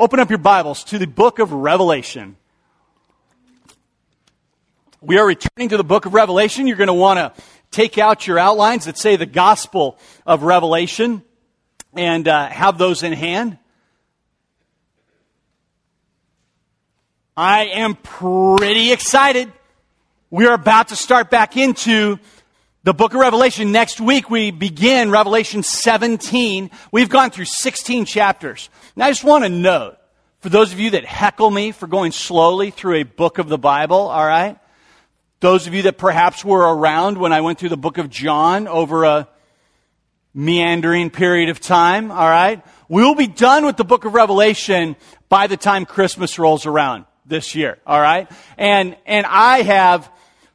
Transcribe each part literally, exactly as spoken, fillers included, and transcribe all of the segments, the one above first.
open up your Bibles to the book of Revelation. We are returning to the book of Revelation. You're going to want to take out your outlines that say the Gospel of Revelation and uh, have those in hand. I am pretty excited. We are about to start back into the book of Revelation. Next week we begin Revelation seventeen. We've gone through sixteen chapters. Now I just want to note, for those of you that heckle me for going slowly through a book of the Bible, all right? Those of you that perhaps were around when I went through the book of John over a meandering period of time, all right? We will be done with the book of Revelation by the time Christmas rolls around this year, all right? And and I have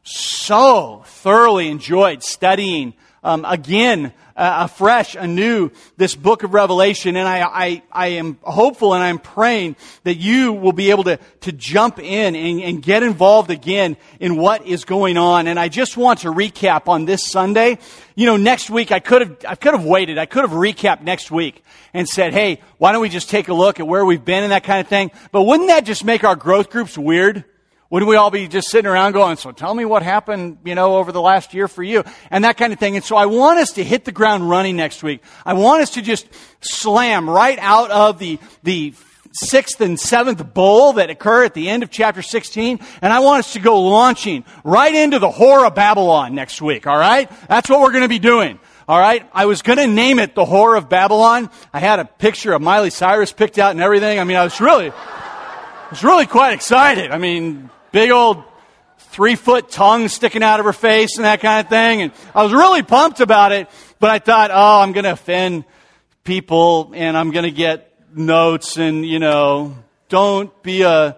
so thoroughly enjoyed studying um, again, uh, afresh, anew, this book of Revelation. And I, I, I am hopeful and I'm praying that you will be able to, to jump in and, and get involved again in what is going on. And I just want to recap on this Sunday. You know, next week I could have, I could have waited. I could have recapped next week and said, hey, why don't we just take a look at where we've been and that kind of thing. But wouldn't that just make our growth groups weird? Wouldn't we all be just sitting around going, so tell me what happened, you know, over the last year for you, and that kind of thing. And so I want us to hit the ground running next week. I want us to just slam right out of the, the sixth and seventh bowl that occur at the end of chapter sixteen. And I want us to go launching right into the Whore of Babylon next week. All right. That's what we're going to be doing. All right. I was going to name it the Whore of Babylon. I had a picture of Miley Cyrus picked out and everything. I mean, I was really, I was really quite excited. I mean, big old three-foot tongue sticking out of her face and that kind of thing. And I was really pumped about it. But I thought, oh, I'm going to offend people and I'm going to get notes and, you know, don't be a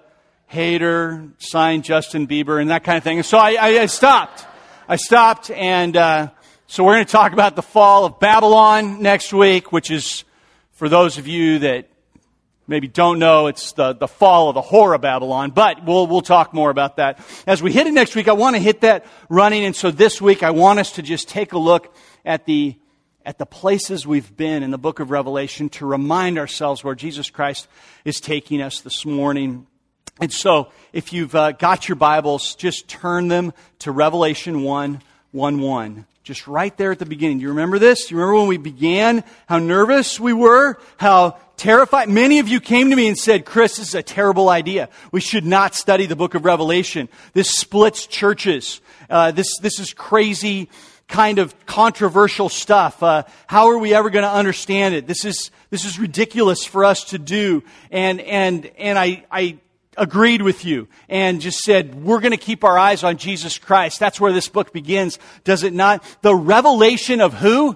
hater, sign Justin Bieber and that kind of thing. And so I, I, I stopped. I stopped. And uh, so we're going to talk about the fall of Babylon next week, which is, for those of you that maybe don't know, it's the, the fall of the Whore of Babylon, but we'll we'll talk more about that. As we hit it next week, I want to hit that running, and so this week I want us to just take a look at the at the places we've been in the book of Revelation to remind ourselves where Jesus Christ is taking us this morning. And so, if you've uh, got your Bibles, just turn them to Revelation one, one, one. Just right there at the beginning. Do you remember this? Do you remember when we began, how nervous we were, how terrified? Many of you came to me and said, Chris, this is a terrible idea. We should not study the book of Revelation. This splits churches. Uh, this, this is crazy kind of controversial stuff. Uh, how are we ever going to understand it? This is, this is ridiculous for us to do. And, and, and I, I, agreed with you and just said, we're going to keep our eyes on Jesus Christ. That's where this book begins, does it not? The revelation of who?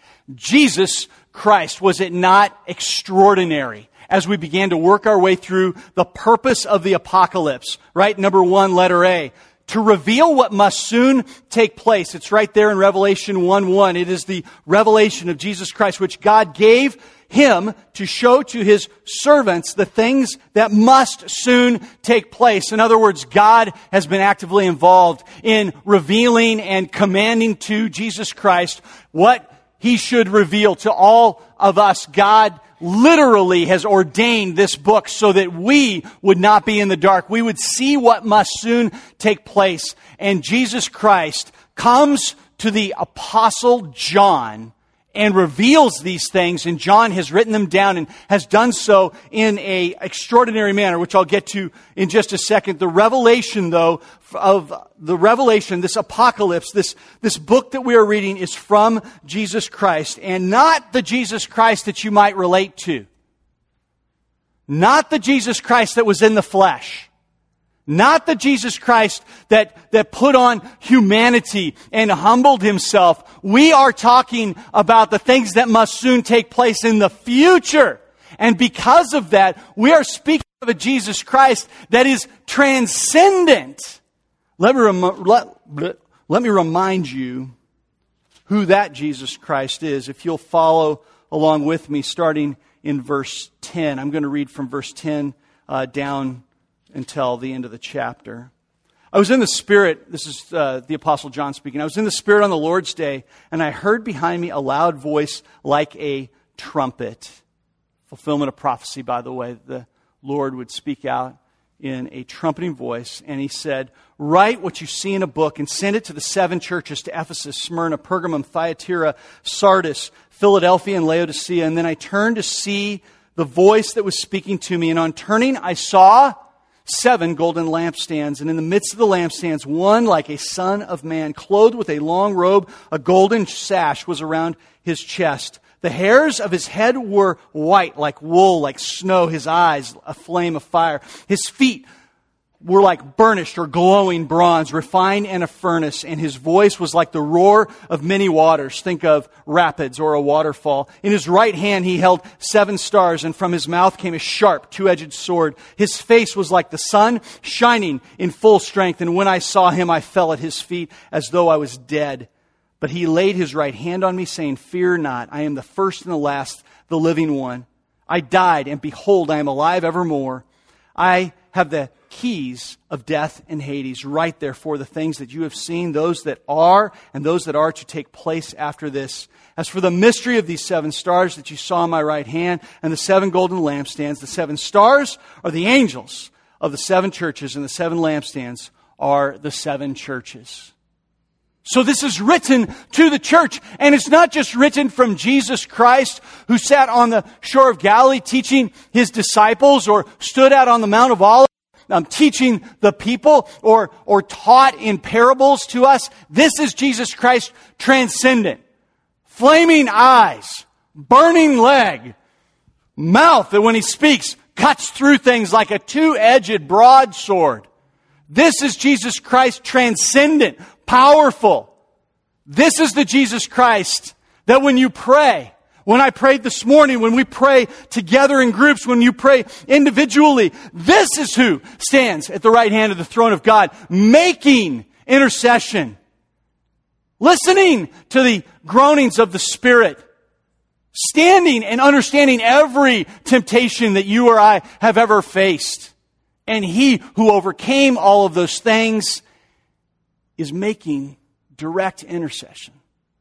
Jesus Christ. Was it not extraordinary as we began to work our way through the purpose of the apocalypse? Right? Number one, letter A. To reveal what must soon take place. It's right there in Revelation one one. It is the revelation of Jesus Christ, which God gave Him to show to His servants the things that must soon take place. In other words, God has been actively involved in revealing and commanding to Jesus Christ what He should reveal to all of us. God literally has ordained this book so that we would not be in the dark. We would see what must soon take place. And Jesus Christ comes to the Apostle John and reveals these things, and John has written them down and has done so in a extraordinary manner, which I'll get to in just a second. The revelation, though, of the revelation, this apocalypse, this, this book that we are reading is from Jesus Christ, and not the Jesus Christ that you might relate to. Not the Jesus Christ that was in the flesh. Not the Jesus Christ that, that put on humanity and humbled Himself. We are talking about the things that must soon take place in the future. And because of that, we are speaking of a Jesus Christ that is transcendent. Let me, rem- let, let me remind you who that Jesus Christ is. If you'll follow along with me, starting in verse ten. I'm going to read from verse ten uh, down until the end of the chapter. I was in the Spirit, this is uh, the Apostle John speaking, I was in the Spirit on the Lord's day, and I heard behind me a loud voice like a trumpet. Fulfillment of prophecy, by the way. The Lord would speak out in a trumpeting voice, and he said, write what you see in a book and send it to the seven churches, to Ephesus, Smyrna, Pergamum, Thyatira, Sardis, Philadelphia, and Laodicea. And then I turned to see the voice that was speaking to me, and on turning I saw seven golden lampstands, and in the midst of the lampstands, one like a son of man, clothed with a long robe, a golden sash was around his chest. The hairs of his head were white, like wool, like snow. His eyes, a flame of fire. His feet were like burnished or glowing bronze, refined in a furnace. And his voice was like the roar of many waters. Think of rapids or a waterfall. In his right hand he held seven stars, and from his mouth came a sharp, two-edged sword. His face was like the sun, shining in full strength. And when I saw him, I fell at his feet as though I was dead. But he laid his right hand on me, saying, fear not, I am the first and the last, the living one. I died, and behold, I am alive evermore. I have the keys of death and Hades. Write therefore the things that you have seen, those that are, and those that are to take place after this. As for the mystery of these seven stars that you saw in my right hand, and the seven golden lampstands, the seven stars are the angels of the seven churches, and the seven lampstands are the seven churches. So this is written to the church, and it's not just written from Jesus Christ, who sat on the shore of Galilee teaching his disciples, or stood out on the Mount of Olives um, teaching the people, or, or taught in parables to us. This is Jesus Christ transcendent. Flaming eyes, burning leg, mouth that when he speaks cuts through things like a two-edged broadsword. This is Jesus Christ transcendent, powerful. This is the Jesus Christ that when you pray, when I prayed this morning, when we pray together in groups, when you pray individually, this is who stands at the right hand of the throne of God, making intercession, listening to the groanings of the Spirit, standing and understanding every temptation that you or I have ever faced. And He who overcame all of those things is making direct intercession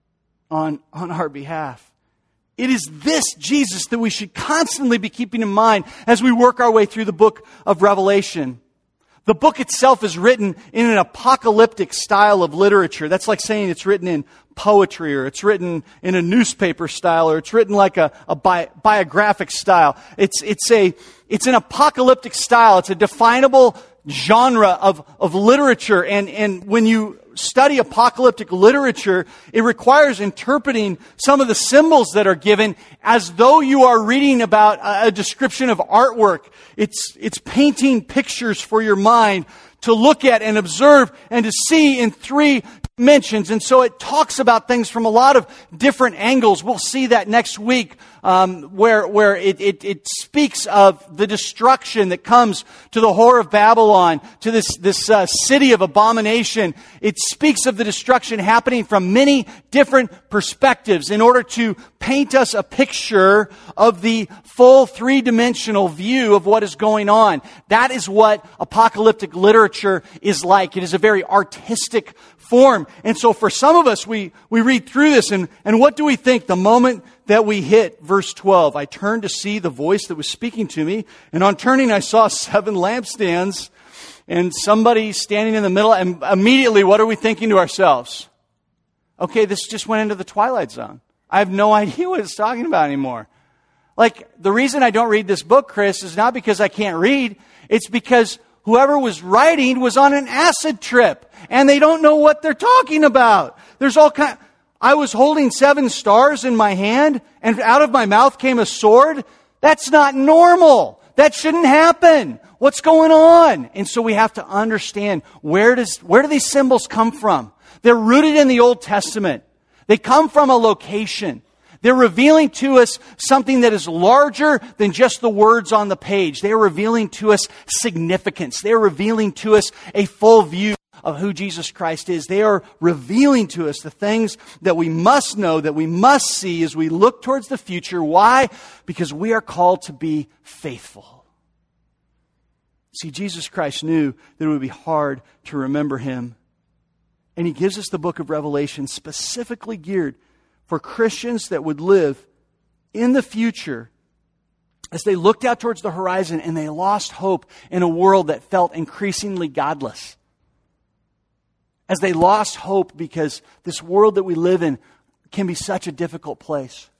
on, on our behalf. It is this Jesus that we should constantly be keeping in mind as we work our way through the book of Revelation. The book itself is written in an apocalyptic style of literature. That's like saying it's written in poetry, or it's written in a newspaper style, or it's written like a, a bi- biographic style. It's, it's a, it's an apocalyptic style. It's a definable genre of, of literature. And, and when you study apocalyptic literature, it requires interpreting some of the symbols that are given as though you are reading about a, a description of artwork. It's, it's painting pictures for your mind to look at and observe and to see in three dimensions. And so it talks about things from a lot of different angles. We'll see that next week, um, where where it, it, it speaks of the destruction that comes to the whore of Babylon, to this, this uh, city of abomination. It speaks of the destruction happening from many different perspectives in order to paint us a picture of the full three-dimensional view of what is going on. That is what apocalyptic literature is like. It is a very artistic form. And so for some of us, we, we read through this, and, and what do we think the moment that we hit verse twelve? I turned to see the voice that was speaking to me, and on turning I saw seven lampstands and somebody standing in the middle, and immediately what are we thinking to ourselves? Okay, this just went into the Twilight Zone. I have no idea what it's talking about anymore. Like, the reason I don't read this book, Chris, is not because I can't read. It's because whoever was writing was on an acid trip, and they don't know what they're talking about. There's all kind. I was holding seven stars in my hand, and out of my mouth came a sword. That's not normal. That shouldn't happen. What's going on? And so we have to understand, where does where do these symbols come from? They're rooted in the Old Testament. They come from a location. They're revealing to us something that is larger than just the words on the page. They're revealing to us significance. They're revealing to us a full view of who Jesus Christ is. They are revealing to us the things that we must know, that we must see as we look towards the future. Why? Because we are called to be faithful. See, Jesus Christ knew that it would be hard to remember Him. And He gives us the book of Revelation specifically geared for Christians that would live in the future as they looked out towards the horizon and they lost hope in a world that felt increasingly godless. As they lost hope because this world that we live in can be such a difficult place.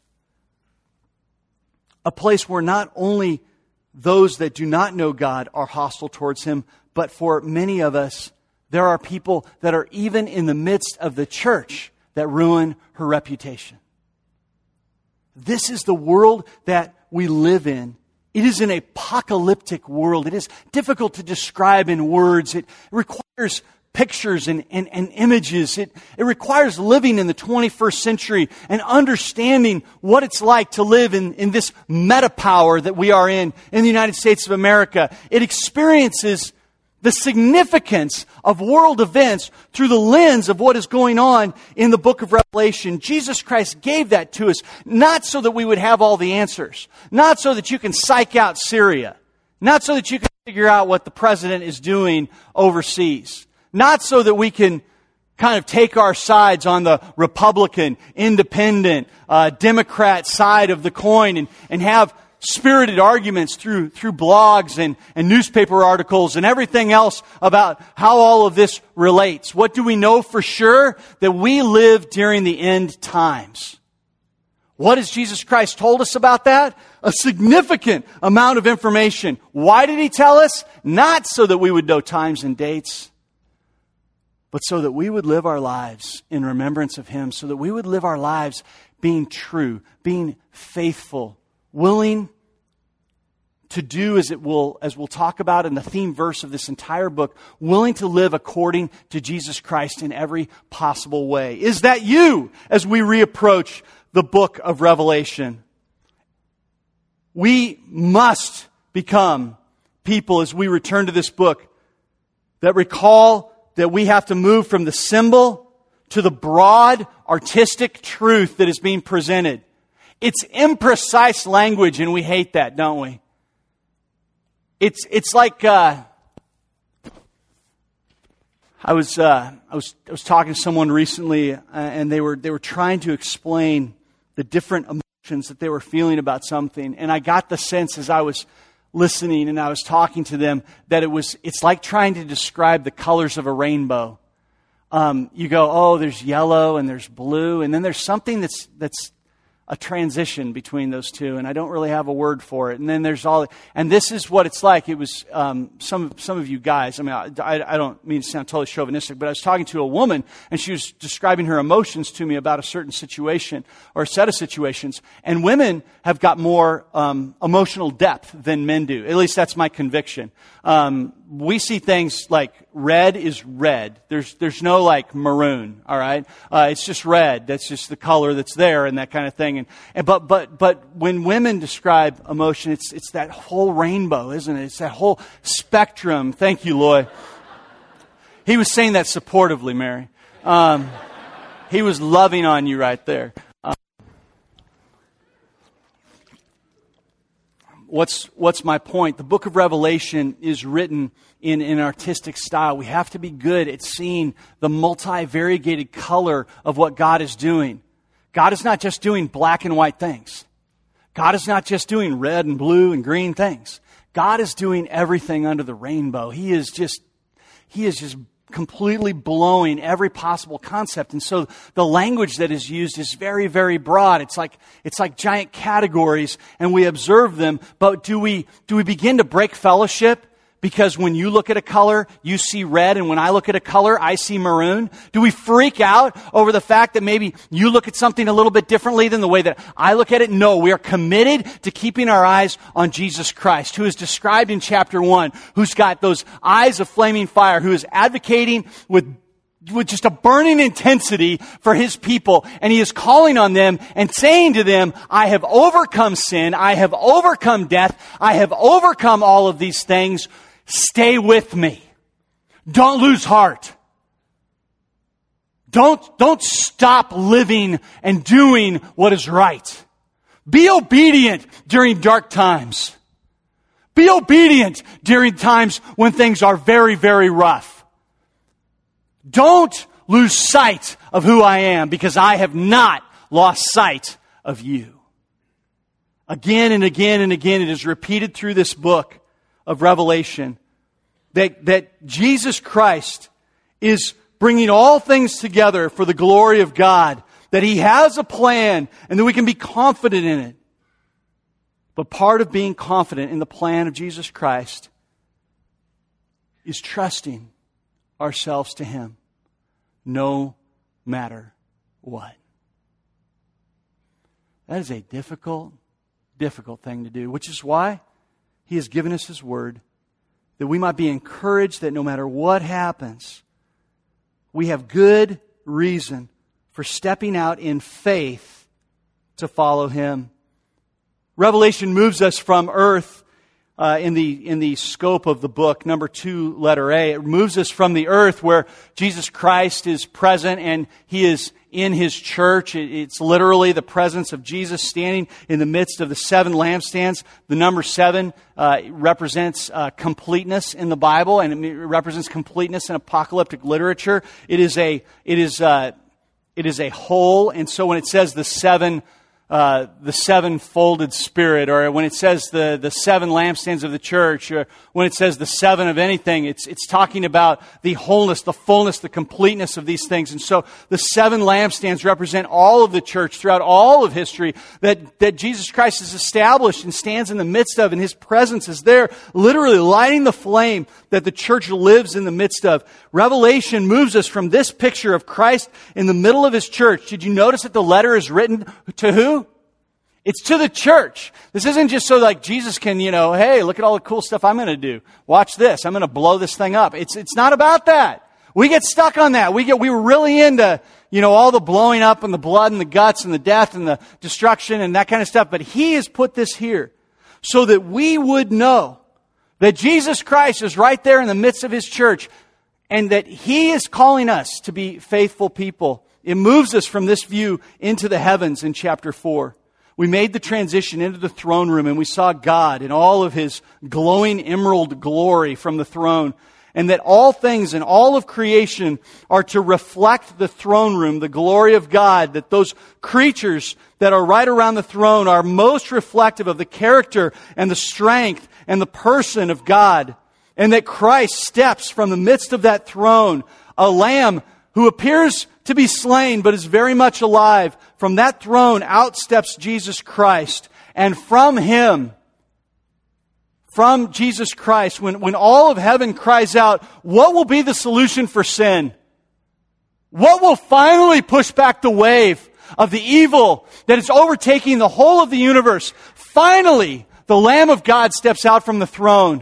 A place where not only those that do not know God are hostile towards Him, but for many of us, there are people that are even in the midst of the church that ruin her reputation. This is the world that we live in. It is an apocalyptic world. It is difficult to describe in words. It requires pictures and, and, and images. It, it requires living in the twenty-first century and understanding what it's like to live in, in this meta-power that we are in, in the United States of America. It experiences the significance of world events through the lens of what is going on in the book of Revelation. Jesus Christ gave that to us, not so that we would have all the answers, not so that you can psych out Syria, not so that you can figure out what the president is doing overseas, not so that we can kind of take our sides on the Republican, independent, uh, Democrat side of the coin and, and have spirited arguments through through blogs and, and newspaper articles and everything else about how all of this relates. What do we know for sure? That we live during the end times. What has Jesus Christ told us about that? A significant amount of information. Why did He tell us? Not so that we would know times and dates, but so that we would live our lives in remembrance of Him, so that we would live our lives being true, being faithful, willing to do as it will, as we'll talk about in the theme verse of this entire book, willing to live according to Jesus Christ in every possible way. Is that you as we reapproach the book of Revelation? We must become people as we return to this book that recall that we have to move from the symbol to the broad artistic truth that is being presented. It's imprecise language, and we hate that, don't we? It's it's like uh, I was uh, I was I was talking to someone recently, uh, and they were they were trying to explain the different emotions that they were feeling about something, and I got the sense as I was listening and I was talking to them that it was it's like trying to describe the colors of a rainbow. Um, you go, oh, there's yellow and there's blue, and then there's something that's that's a transition between those two, and I don't really have a word for it. And then there's all, and this is what it's like. It was um, some some of you guys. I mean, I, I don't mean to sound totally chauvinistic, but I was talking to a woman, and she was describing her emotions to me about a certain situation or a set of situations. And women have got more um, emotional depth than men do. At least that's my conviction. Um, we see things like red is red. There's there's no like maroon. All right, uh, it's just red. That's just the color that's there, and that kind of thing. And, and but but but when women describe emotion, it's it's that whole rainbow, isn't it? It's that whole spectrum. Thank you, Lloyd. He was saying that supportively, Mary. Um, he was loving on you right there. Um, what's what's my point? The book of Revelation is written in an artistic style. We have to be good at seeing the multi-variegated color of what God is doing. God is not just doing black and white things. God is not just doing red and blue and green things. God is doing everything under the rainbow. He is just, He is just completely blowing every possible concept. And so the language that is used is very, very broad. It's like, it's like giant categories, and we observe them. But do we, do we begin to break fellowship? Because when you look at a color, you see red, and when I look at a color, I see maroon? Do we freak out over the fact that maybe you look at something a little bit differently than the way that I look at it? No, we are committed to keeping our eyes on Jesus Christ, who is described in chapter one, who's got those eyes of flaming fire, who is advocating with with just a burning intensity for His people. And He is calling on them and saying to them, I have overcome sin. I have overcome death. I have overcome all of these things. Stay with me. Don't lose heart. Don't, don't stop living and doing what is right. Be obedient during dark times. Be obedient during times when things are very, very rough. Don't lose sight of who I am, because I have not lost sight of you. Again and again and again, it is repeated through this book of Revelation that, that Jesus Christ is bringing all things together for the glory of God, that He has a plan and that we can be confident in it. But part of being confident in the plan of Jesus Christ is trusting ourselves to Him, no matter what. That is a difficult, difficult thing to do, which is why He has given us His Word, that we might be encouraged that no matter what happens, we have good reason for stepping out in faith to follow Him. Revelation moves us from earth uh, in the in the scope of the book, number two, letter A. It moves us from the earth where Jesus Christ is present and He is in His church. It, it's literally the presence of Jesus standing in the midst of the seven lampstands. The number seven uh, represents uh, completeness in the Bible, and it represents completeness in apocalyptic literature. It is a it is uh, it is a whole, and so when it says the seven. Uh, the seven-folded Spirit, or when it says the, the seven lampstands of the church, or when it says the seven of anything, it's it's talking about the wholeness, the fullness, the completeness of these things. And so the seven lampstands represent all of the church throughout all of history that, that Jesus Christ has established and stands in the midst of, and His presence is there, literally lighting the flame that the church lives in the midst of. Revelation moves us from this picture of Christ in the middle of His church. Did you notice that the letter is written to who? It's to the church. This isn't just so like Jesus can, you know, hey, look at all the cool stuff I'm going to do. Watch this. I'm going to blow this thing up. It's it's not about that. We get stuck on that. We get we were really into, you know, all the blowing up and the blood and the guts and the death and the destruction and that kind of stuff. But He has put this here so that we would know that Jesus Christ is right there in the midst of His church and that He is calling us to be faithful people. It moves us from this view into the heavens in chapter four. We made the transition into the throne room and we saw God in all of His glowing emerald glory from the throne. And that all things and all of creation are to reflect the throne room, the glory of God. That those creatures that are right around the throne are most reflective of the character and the strength and the person of God. And that Christ steps from the midst of that throne, a lamb who appears to be slain but is very much alive. From that throne out steps Jesus Christ. And from Him, from Jesus Christ, when, when all of heaven cries out, what will be the solution for sin? What will finally push back the wave of the evil that is overtaking the whole of the universe? Finally, the Lamb of God steps out from the throne.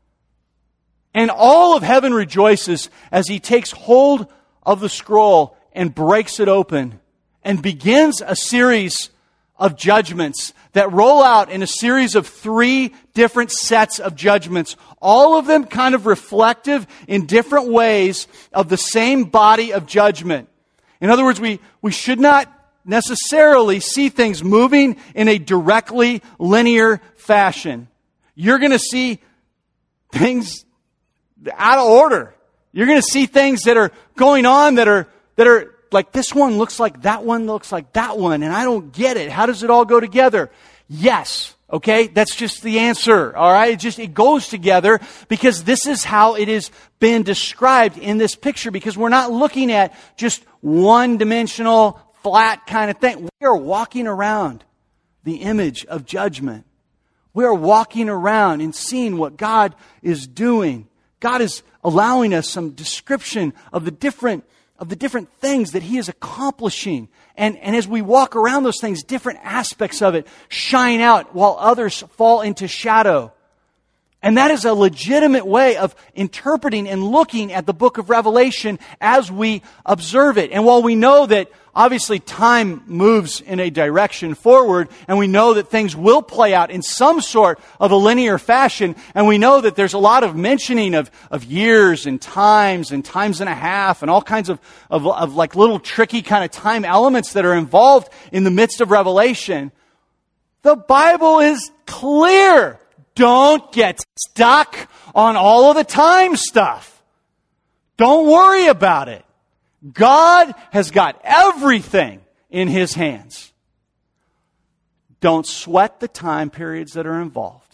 And all of heaven rejoices as He takes hold of the scroll and breaks it open and begins a series of judgments that roll out in a series of three different sets of judgments, all of them kind of reflective in different ways of the same body of judgment. In other words, we, we should not necessarily see things moving in a directly linear fashion. You're going to see things out of order. You're going to see things that are going on that are that are like this one looks like that one looks like that one, and I don't get it. How does it all go together? Yes, okay, that's just the answer. All right, it just it goes together because this is how it has been described in this picture. Because we're not looking at just one-dimensional, flat kind of thing. We are walking around the image of judgment. We are walking around and seeing what God is doing. God is allowing us some description of the different of the different things that He is accomplishing. And, and as we walk around those things, different aspects of it shine out while others fall into shadow. And that is a legitimate way of interpreting and looking at the book of Revelation as we observe it. And while we know that obviously time moves in a direction forward, and we know that things will play out in some sort of a linear fashion, and we know that there's a lot of mentioning of, of years and times and times and a half and all kinds of, of, of like little tricky kind of time elements that are involved in the midst of Revelation, the Bible is clear. Don't get stuck on all of the time stuff. Don't worry about it. God has got everything in His hands. Don't sweat the time periods that are involved.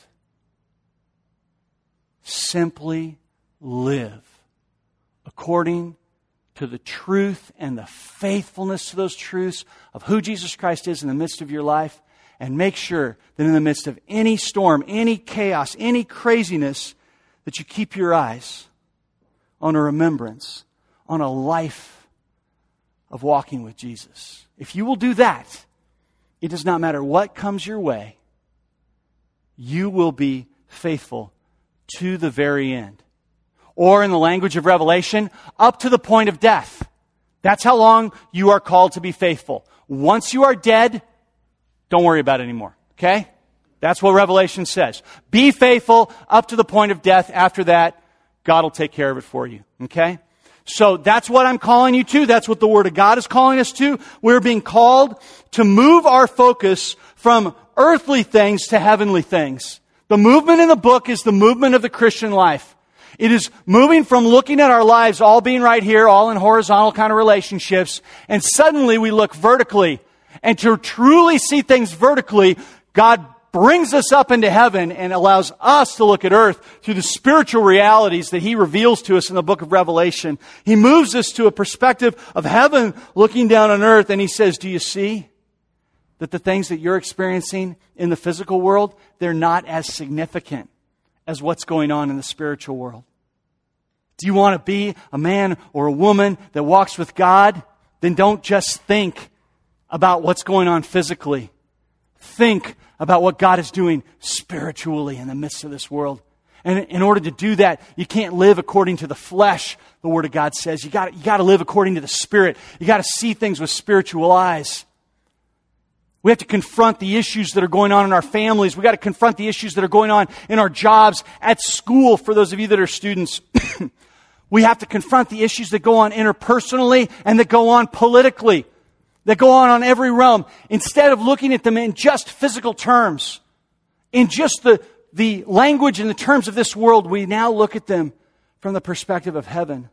Simply live according to the truth and the faithfulness to those truths of who Jesus Christ is in the midst of your life. And make sure that in the midst of any storm, any chaos, any craziness, that you keep your eyes on a remembrance, on a life of walking with Jesus. If you will do that, it does not matter what comes your way, you will be faithful to the very end. Or in the language of Revelation, up to the point of death. That's how long you are called to be faithful. Once you are dead, don't worry about it anymore. Okay? That's what Revelation says. Be faithful up to the point of death. After that, God will take care of it for you. Okay? So that's what I'm calling you to. That's what the Word of God is calling us to. We're being called to move our focus from earthly things to heavenly things. The movement in the book is the movement of the Christian life. It is moving from looking at our lives all being right here, all in horizontal kind of relationships, and suddenly we look vertically. And to truly see things vertically, God brings us up into heaven and allows us to look at earth through the spiritual realities that He reveals to us in the book of Revelation. He moves us to a perspective of heaven looking down on earth, and He says, do you see that the things that you're experiencing in the physical world, they're not as significant as what's going on in the spiritual world? Do you want to be a man or a woman that walks with God? Then don't just think about what's going on physically. Think about what God is doing spiritually in the midst of this world. And in order to do that, you can't live according to the flesh, the Word of God says. You got you got to live according to the Spirit. You got to see things with spiritual eyes. We have to confront the issues that are going on in our families. We got to confront the issues that are going on in our jobs, at school, for those of you that are students. We have to confront the issues that go on interpersonally and that go on politically, that go on on every realm. Instead of looking at them in just physical terms, in just the, the language and the terms of this world, we now look at them from the perspective of heaven,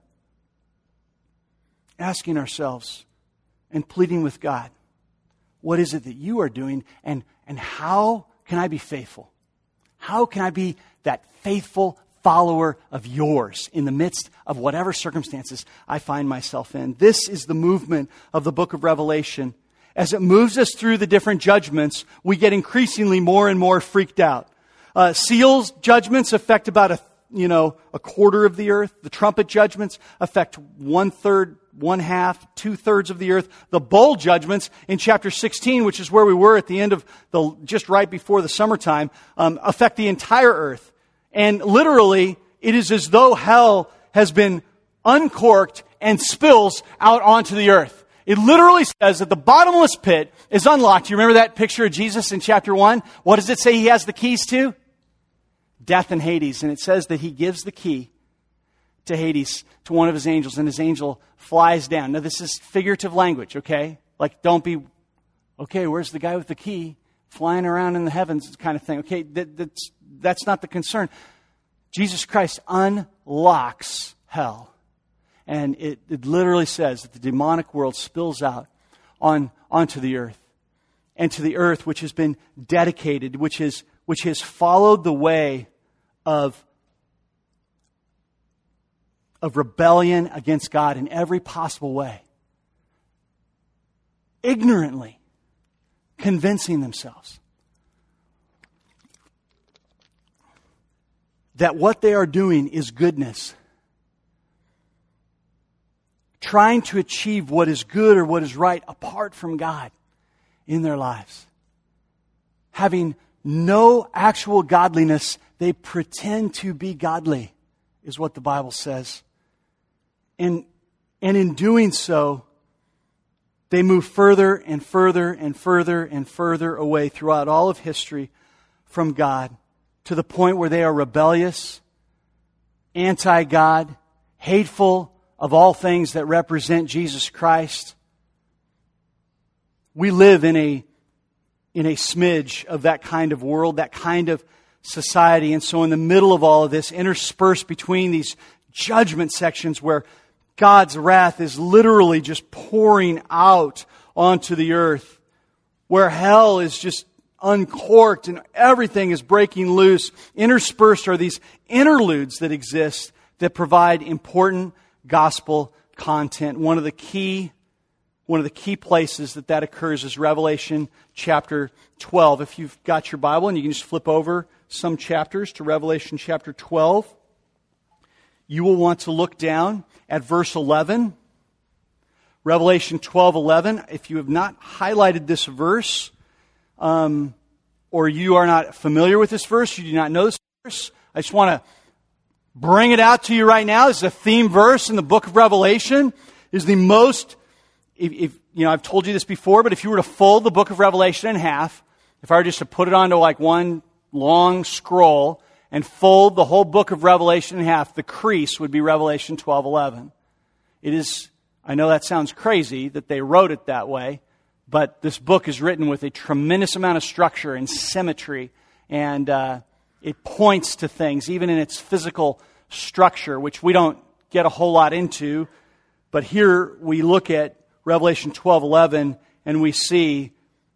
asking ourselves and pleading with God, what is it that you are doing, and, and how can I be faithful? How can I be that faithful follower of yours in the midst of whatever circumstances I find myself in? This is the movement of the book of Revelation. As it moves us through the different judgments, we get increasingly more and more freaked out. Uh, seals judgments affect about a you know a quarter of the earth. The trumpet judgments affect one third, one half, two thirds of the earth. The bowl judgments in chapter sixteen, which is where we were at the end of the just right before the summertime, um, affect the entire earth. And literally, it is as though hell has been uncorked and spills out onto the earth. It literally says that the bottomless pit is unlocked. You remember that picture of Jesus in chapter one? What does it say He has the keys to? Death and Hades. And it says that He gives the key to Hades to one of His angels, and His angel flies down. Now, this is figurative language, okay? Like, don't be, okay, where's the guy with the key flying around in the heavens kind of thing? Okay, that, that's, that's not the concern. Jesus Christ unlocks hell. And it, it literally says that the demonic world spills out on onto the earth. And to the earth which has been dedicated, which is which has followed the way of, of rebellion against God in every possible way. Ignorantly convincing themselves that what they are doing is goodness. Trying to achieve what is good or what is right apart from God in their lives. Having no actual godliness, they pretend to be godly, is what the Bible says. And, and in doing so, they move further and further and further and further away throughout all of history from God, to the point where they are rebellious, anti-God, hateful of all things that represent Jesus Christ. We live in a in a smidge of that kind of world, that kind of society. And so in the middle of all of this, interspersed between these judgment sections where God's wrath is literally just pouring out onto the earth, where hell is just uncorked and everything is breaking loose. Interspersed are these interludes that exist that provide important gospel content. One of the key, one of the key places that that occurs is Revelation chapter twelve. If you've got your Bible and you can just flip over some chapters to Revelation chapter twelve, you will want to look down at verse eleven. Revelation twelve eleven. If you have not highlighted this verse, um, or you are not familiar with this verse, you do not know this verse, I just want to bring it out to you right now. This is a theme verse in the book of Revelation. It is the most, if, if you know, I've told you this before, but if you were to fold the book of Revelation in half, if I were just to put it onto like one long scroll and fold the whole book of Revelation in half, the crease would be Revelation twelve eleven. It is, I know that sounds crazy that they wrote it that way, but this book is written with a tremendous amount of structure and symmetry, and uh, it points to things, even in its physical structure, which we don't get a whole lot into. But here we look at Revelation twelve eleven, and we see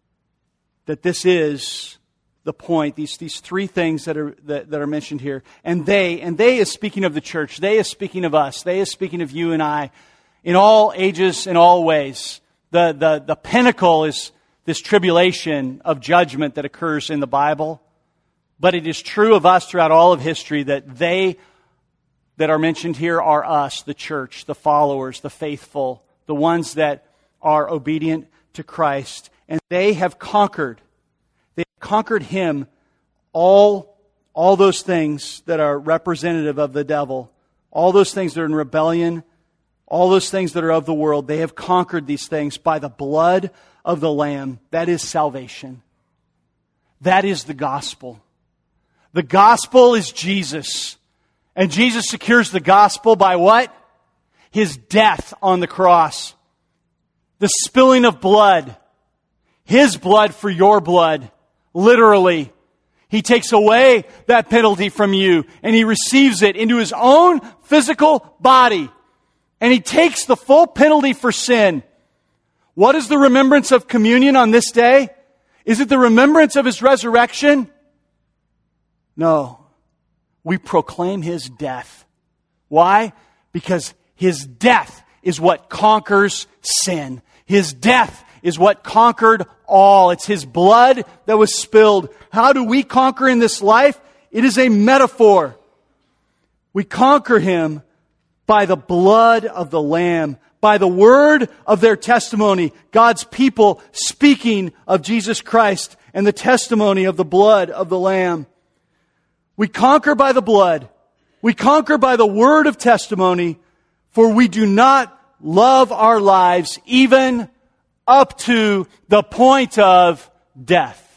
that this is the point, these, these three things that are that, that are mentioned here. And they, and they is speaking of the church. They is speaking of us. They is speaking of you and I in all ages, in all ways. The, the, the pinnacle is this tribulation of judgment that occurs in the Bible. But it is true of us throughout all of history that they that are mentioned here are us, the church, the followers, the faithful, the ones that are obedient to Christ. And they have conquered. They have conquered Him, all, all those things that are representative of the devil, all those things that are in rebellion, all those things that are of the world. They have conquered these things by the blood of the Lamb. That is salvation. That is the gospel. The gospel is Jesus. And Jesus secures the gospel by what? His death on the cross. The spilling of blood. His blood for your blood. Literally. He takes away that penalty from you and He receives it into His own physical body. And He takes the full penalty for sin. What is the remembrance of communion on this day? Is it the remembrance of His resurrection? No. We proclaim His death. Why? Because His death is what conquers sin. His death is what conquered all. It's His blood that was spilled. How do we conquer in this life? It is a metaphor. We conquer Him by the blood of the Lamb, by the word of their testimony. God's people speaking of Jesus Christ and the testimony of the blood of the Lamb. We conquer by the blood. We conquer by the word of testimony, for we do not love our lives even up to the point of death.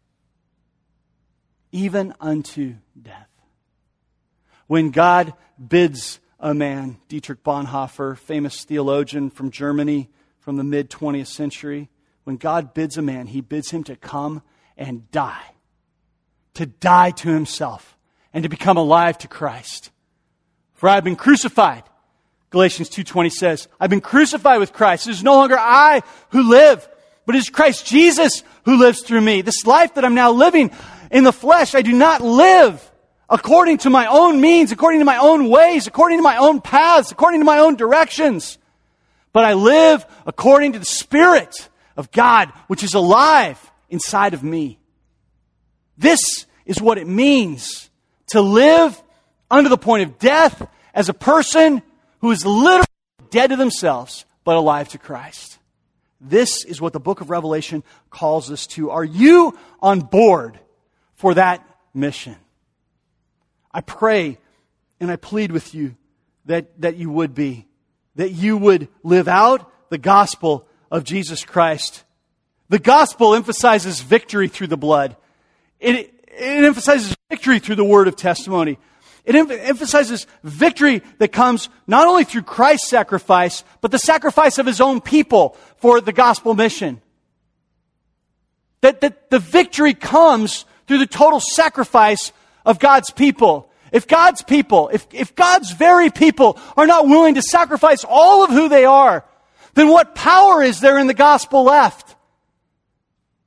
Even unto death. When God bids a man, Dietrich Bonhoeffer, famous theologian from Germany from the mid twentieth century, when God bids a man, He bids him to come and die. To die to himself and to become alive to Christ. For I have been crucified. Galatians two twenty says, I've been crucified with Christ. It is no longer I who live, but it is Christ Jesus who lives through me. This life that I'm now living in the flesh, I do not live according to my own means, according to my own ways, according to my own paths, according to my own directions. But I live according to the Spirit of God, which is alive inside of me. This is what it means to live under the point of death as a person who is literally dead to themselves, but alive to Christ. This is what the book of Revelation calls us to. Are you on board for that mission? I pray and I plead with you that, that you would be. That you would live out the gospel of Jesus Christ. The gospel emphasizes victory through the blood. It, it emphasizes victory through the word of testimony. It em- emphasizes victory that comes not only through Christ's sacrifice, but the sacrifice of His own people for the gospel mission. That, that the victory comes through the total sacrifice of God's people. If God's people, if, if God's very people are not willing to sacrifice all of who they are, then what power is there in the gospel left?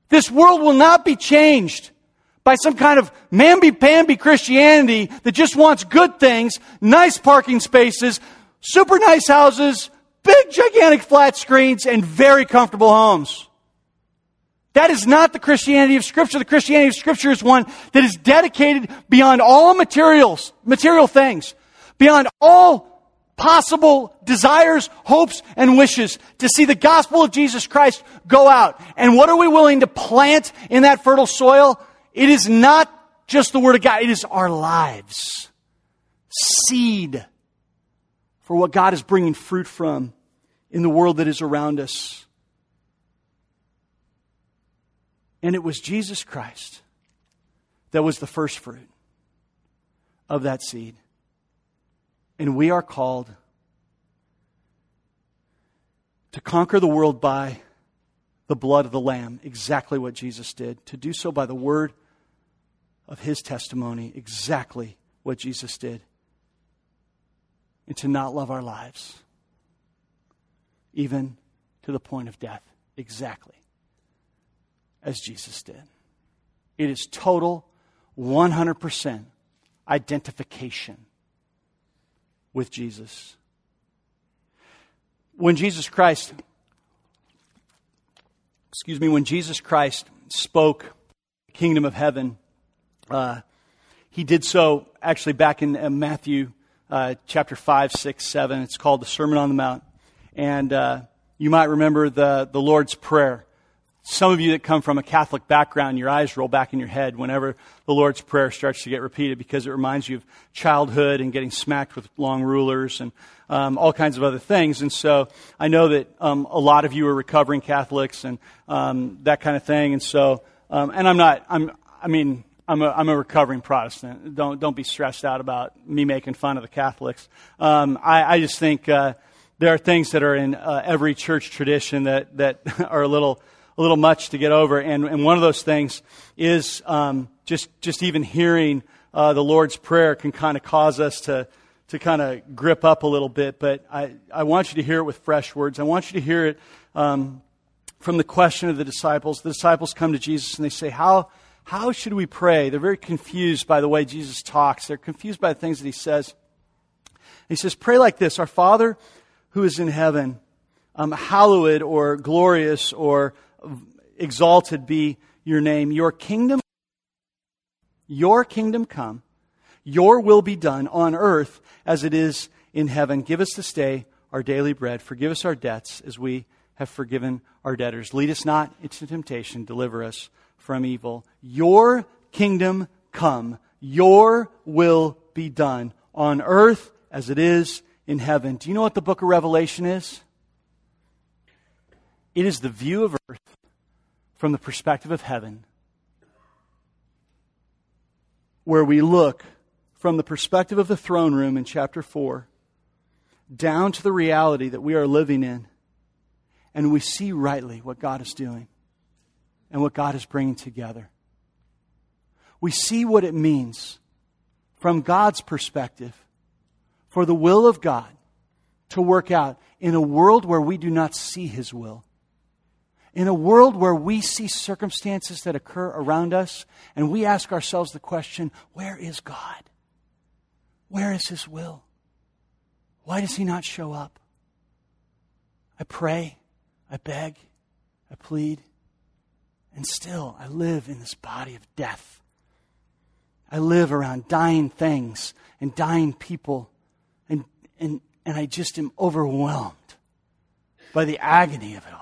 This world will not be changed by some kind of mamby-pamby Christianity that just wants good things, nice parking spaces, super nice houses, big gigantic flat screens, and very comfortable homes. That is not the Christianity of Scripture. The Christianity of Scripture is one that is dedicated beyond all materials, material things, beyond all possible desires, hopes, and wishes to see the gospel of Jesus Christ go out. And what are we willing to plant in that fertile soil? It is not just the Word of God. It is our lives. Seed for what God is bringing fruit from in the world that is around us. And it was Jesus Christ that was the first fruit of that seed. And we are called to conquer the world by the blood of the Lamb, exactly what Jesus did. To do so by the word of His testimony, exactly what Jesus did. And to not love our lives, even to the point of death, exactly as Jesus did. It is total, one hundred percent identification with Jesus. When Jesus Christ, excuse me, when Jesus Christ spoke the kingdom of heaven, uh, He did so actually back in uh, Matthew uh, chapter five, six, seven. It's called the Sermon on the Mount. And uh, you might remember the, the Lord's Prayer. Some of you that come from a Catholic background, your eyes roll back in your head whenever the Lord's Prayer starts to get repeated because it reminds you of childhood and getting smacked with long rulers and um, all kinds of other things. And so I know that um, a lot of you are recovering Catholics and um, that kind of thing. And so, um, and I'm not, I'm, I mean, I'm a, I'm a recovering Protestant. Don't don't be stressed out about me making fun of the Catholics. Um, I, I just think uh, there are things that are in uh, every church tradition that that are a little. a little much to get over. And, and one of those things is um, just just even hearing uh, the Lord's Prayer can kind of cause us to to kind of grip up a little bit. But I, I want you to hear it with fresh words. I want you to hear it um, from the question of the disciples. The disciples come to Jesus and they say, how, how should we pray? They're very confused by the way Jesus talks. They're confused by the things that He says. He says, pray like this: Our Father who is in heaven, um, hallowed or glorious or exalted be your name. Your kingdom, your kingdom come. Your will be done on earth as it is in heaven. Give us this day our daily bread. Forgive us our debts as we have forgiven our debtors. Lead us not into temptation. Deliver us from evil. Your kingdom come. Your will be done on earth as it is in heaven. Do you know what the book of Revelation is? It is the view of earth from the perspective of heaven, where we look from the perspective of the throne room in chapter four down to the reality that we are living in, and we see rightly what God is doing and what God is bringing together. We see what it means from God's perspective for the will of God to work out in a world where we do not see His will. In a world where we see circumstances that occur around us and we ask ourselves the question, where is God? Where is His will? Why does He not show up? I pray, I beg, I plead, and still I live in this body of death. I live around dying things and dying people, and, and, and I just am overwhelmed by the agony of it all.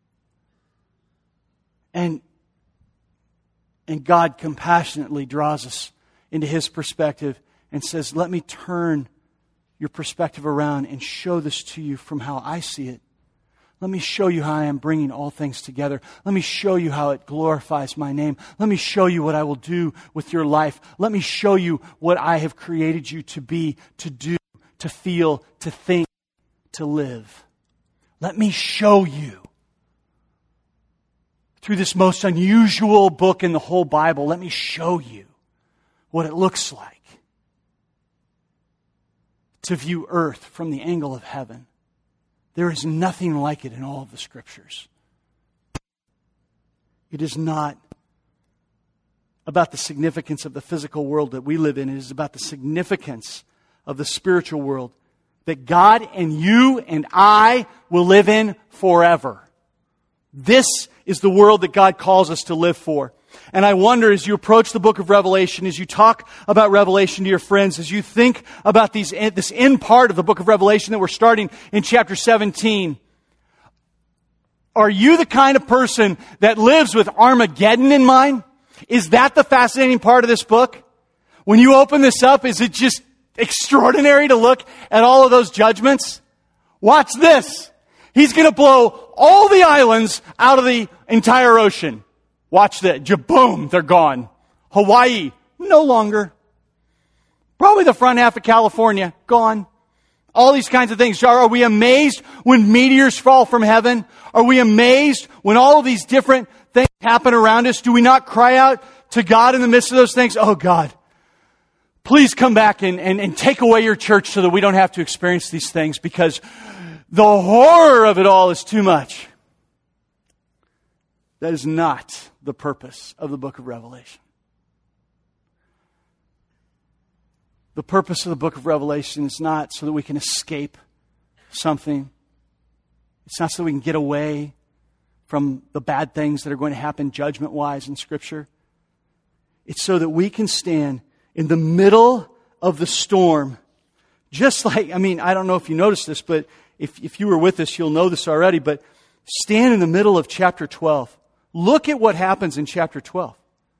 And, and God compassionately draws us into His perspective and says, let me turn your perspective around and show this to you from how I see it. Let me show you how I am bringing all things together. Let me show you how it glorifies my name. Let me show you what I will do with your life. Let me show you what I have created you to be, to do, to feel, to think, to live. Let me show you. Through this most unusual book in the whole Bible, let me show you what it looks like to view earth from the angle of heaven. There is nothing like it in all of the Scriptures. It is not about the significance of the physical world that we live in. It is about the significance of the spiritual world that God and you and I will live in forever. This is the world that God calls us to live for. And I wonder, as you approach the book of Revelation, as you talk about Revelation to your friends, as you think about these, this end part of the book of Revelation that we're starting in chapter seventeen, are you the kind of person that lives with Armageddon in mind? Is that the fascinating part of this book? When you open this up, is it just extraordinary to look at all of those judgments? Watch this. He's going to blow all the islands out of the entire ocean. Watch that. Jaboom, they're gone. Hawaii, no longer. Probably the front half of California, gone. All these kinds of things. Are we amazed when meteors fall from heaven? Are we amazed when all of these different things happen around us? Do we not cry out to God in the midst of those things? Oh God, please come back and, and, and take away your church so that we don't have to experience these things, because the horror of it all is too much. That is not the purpose of the book of Revelation. The purpose of the book of Revelation is not so that we can escape something. It's not so that we can get away from the bad things that are going to happen judgment-wise in Scripture. It's so that we can stand in the middle of the storm. Just like, I mean, I don't know if you noticed this, but if, if you were with us, you'll know this already, but stand in the middle of chapter twelve. Look at what happens in chapter twelve.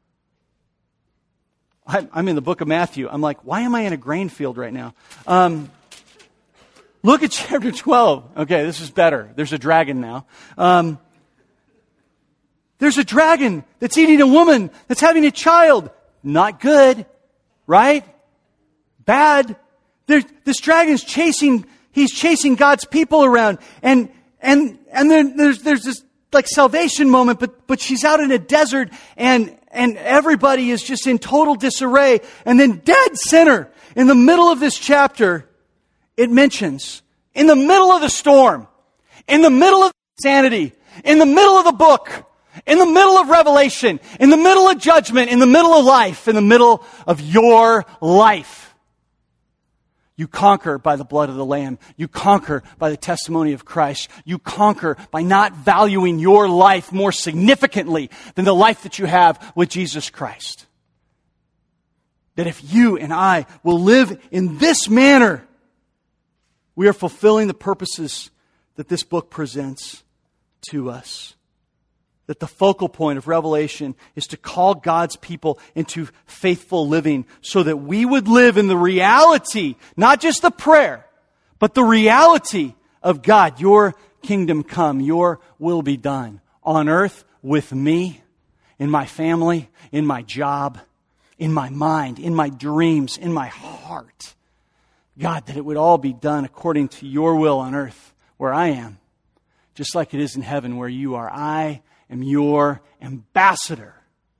I'm in the book of Matthew. I'm like, why am I in a grain field right now? Um, look at chapter twelve. Okay, this is better. There's a dragon now. Um, there's a dragon that's eating a woman that's having a child. Not good, right? Bad. There's, this dragon's chasing, he's chasing God's people around. And, and, and then there's, there's this like salvation moment, but, but she's out in a desert and, and everybody is just in total disarray. And then dead center, in the middle of this chapter, it mentions, in the middle of the storm, in the middle of insanity, in the middle of the book, in the middle of Revelation, in the middle of judgment, in the middle of life, in the middle of your life, you conquer by the blood of the Lamb. You conquer by the testimony of Christ. You conquer by not valuing your life more significantly than the life that you have with Jesus Christ. That if you and I will live in this manner, we are fulfilling the purposes that this book presents to us. That the focal point of Revelation is to call God's people into faithful living so that we would live in the reality, not just the prayer, but the reality of God. Your kingdom come, your will be done on earth with me, in my family, in my job, in my mind, in my dreams, in my heart. God, that it would all be done according to your will on earth where I am, just like it is in heaven where you are. I am your ambassador.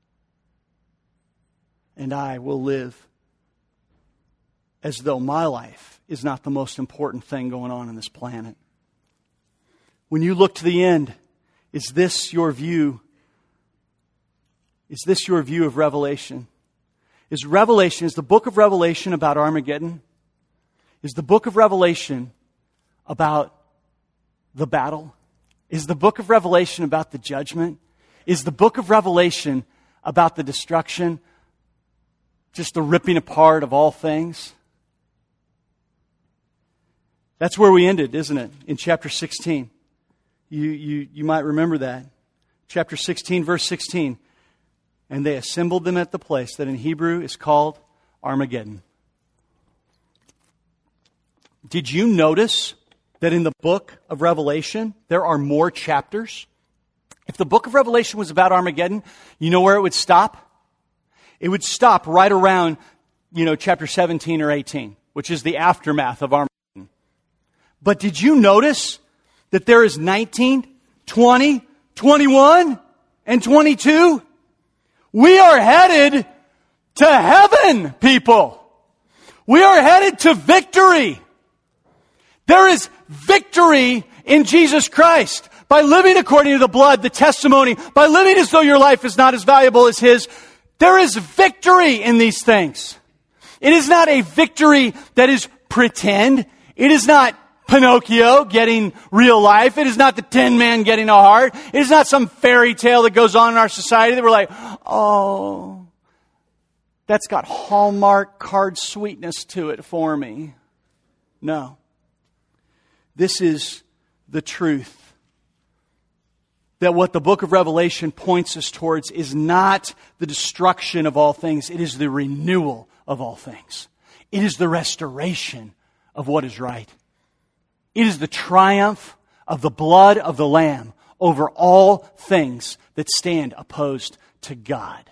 And I will live as though my life is not the most important thing going on in this planet. When you look to the end, is this your view? Is this your view of Revelation? Is Revelation, is the book of Revelation about Armageddon? Is the book of Revelation about the battle? Is the book of Revelation about the judgment? Is the book of Revelation about the destruction? Just the ripping apart of all things? That's where we ended, isn't it? In chapter sixteen. You, you, you might remember that. Chapter sixteen, verse sixteen. And they assembled them at the place that in Hebrew is called Armageddon. Did you notice that in the book of Revelation, there are more chapters? If the book of Revelation was about Armageddon, you know where it would stop? It would stop right around, you know, chapter seventeen or eighteen, which is the aftermath of Armageddon. But did you notice that there is nineteen, twenty, twenty-one, and twenty-two? We are headed to heaven, people. We are headed to victory. There is victory in Jesus Christ. by living according to the blood, the testimony, by living as though your life is not as valuable as His, there is victory in these things. It is not a victory that is pretend. It is not Pinocchio getting real life. It is not the Tin Man getting a heart. It is not some fairy tale that goes on in our society that we're like, oh, that's got Hallmark card sweetness to it for me. No. This is the truth. That what the book of Revelation points us towards is not the destruction of all things. It is the renewal of all things. It is the restoration of what is right. It is the triumph of the blood of the Lamb over all things that stand opposed to God.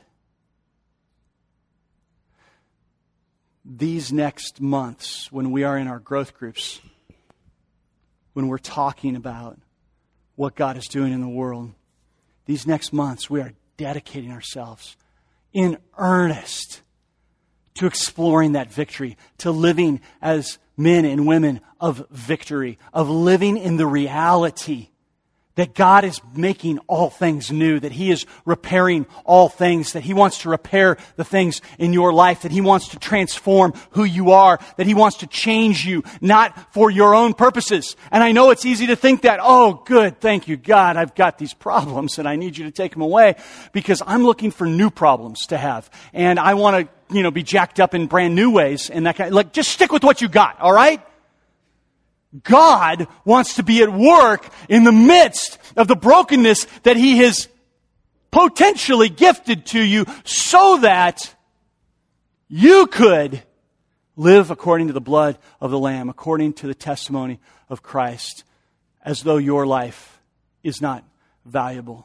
These next months, when we are in our growth groups, when we're talking about what God is doing in the world, these next months we are dedicating ourselves in earnest to exploring that victory, to living as men and women of victory, of living in the reality that God is making all things new, that He is repairing all things, that He wants to repair the things in your life, that He wants to transform who you are, that He wants to change you, not for your own purposes. And I know it's easy to think that, oh, good, thank you, God, I've got these problems and I need you to take them away because I'm looking for new problems to have. And I want to, you know, be jacked up in brand new ways and that kind of, like, just stick with what you got, all right? God wants to be at work in the midst of the brokenness that He has potentially gifted to you so that you could live according to the blood of the Lamb, according to the testimony of Christ, as though your life is not valuable.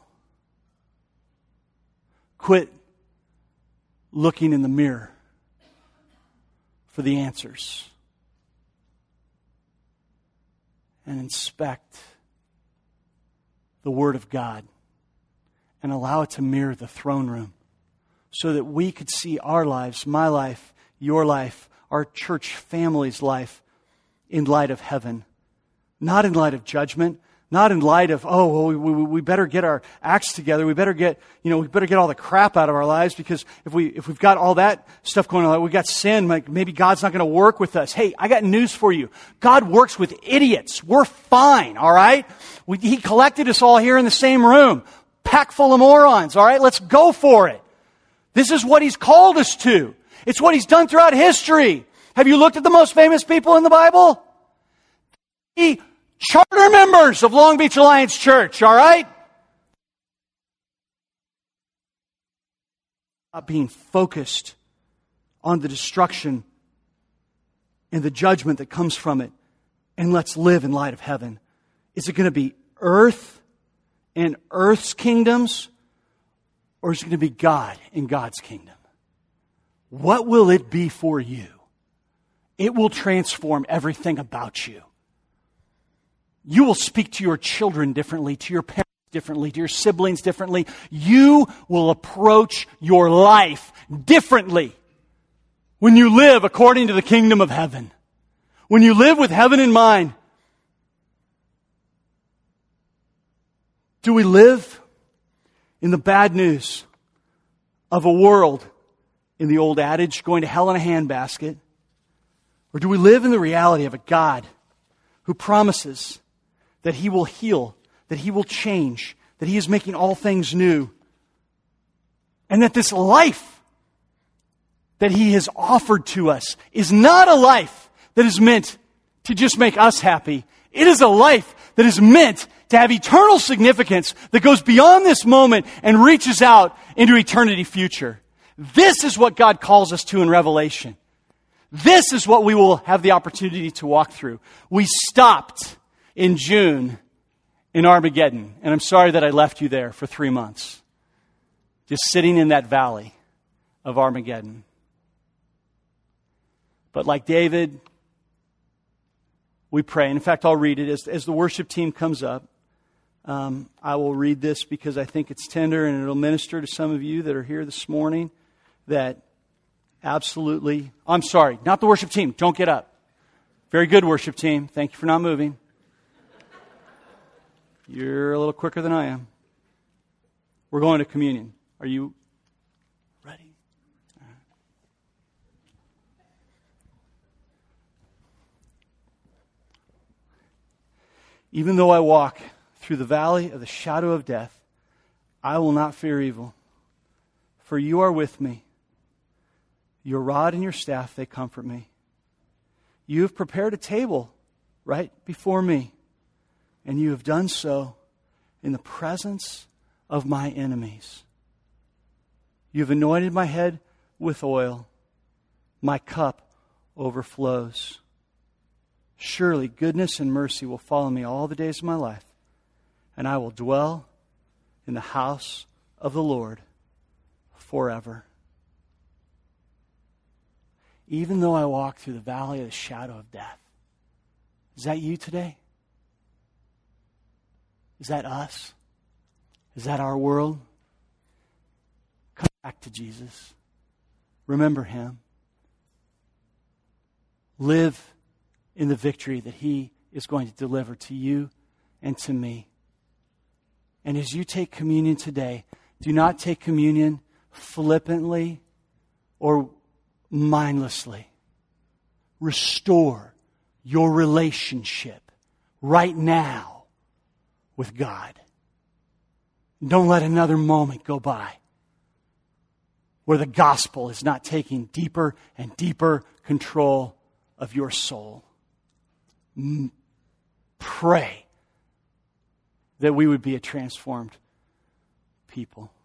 Quit looking in the mirror for the answers. And inspect the Word of God and allow it to mirror the throne room so that we could see our lives, my life, your life, our church family's life in light of heaven. Not in light of judgment, not in light of, oh, well, we, we, we better get our acts together. We better get, you know, we better get all the crap out of our lives because if we, if we've got all that stuff going on, we've got sin, like maybe God's not going to work with us. Hey, I got news for you. God works with idiots. We're fine, all right? We, he collected us all here in the same room, packed full of morons, all right? Let's go for it. This is what He's called us to. It's what He's done throughout history. Have you looked at the most famous people in the Bible? He charter members of Long Beach Alliance Church, all right? Not being focused on the destruction and the judgment that comes from it, and let's live in light of heaven. Is it going to be earth and earth's kingdoms, or is it going to be God and God's kingdom? What will it be for you? It will transform everything about you. You will speak to your children differently, to your parents differently, to your siblings differently. You will approach your life differently when you live according to the kingdom of heaven. When you live with heaven in mind. Do we live in the bad news of a world, in the old adage, going to hell in a handbasket? Or do we live in the reality of a God who promises that He will heal, that He will change, that He is making all things new, and that this life that He has offered to us is not a life that is meant to just make us happy. It is a life that is meant to have eternal significance that goes beyond this moment and reaches out into eternity future. This is what God calls us to in Revelation. This is what we will have the opportunity to walk through. We stopped in June in Armageddon. And I'm sorry that I left you there for three months. Just sitting in that valley of Armageddon. But like David, we pray. And in fact, I'll read it as, as the worship team comes up. Um, I will read this because I think it's tender and it'll minister to some of you that are here this morning that absolutely... I'm sorry, not the worship team. Don't get up. Very good worship team. Thank you for not moving. You're a little quicker than I am. We're going to communion. Are you ready? Even though I walk through the valley of the shadow of death, I will not fear evil, for you are with me. Your rod and your staff, they comfort me. You have prepared a table right before me, and you have done so in the presence of my enemies. You have anointed my head with oil. My cup overflows. Surely goodness and mercy will follow me all the days of my life, and I will dwell in the house of the Lord forever. Even though I walk through the valley of the shadow of death. Is that you today? Is that us? Is that our world? Come back to Jesus. Remember Him. Live in the victory that He is going to deliver to you and to me. And as you take communion today, do not take communion flippantly or mindlessly. Restore your relationship right now with God. Don't let another moment go by where the gospel is not taking deeper and deeper control of your soul. Pray that we would be a transformed people.